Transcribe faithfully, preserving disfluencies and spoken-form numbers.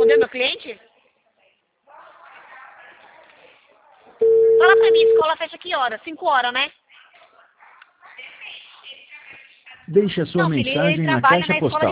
respondeu meu cliente? Fala pra mim, a escola fecha que hora? Cinco horas, né? Deixe a sua Não, filho, ele mensagem na trabalha caixa na escola postal.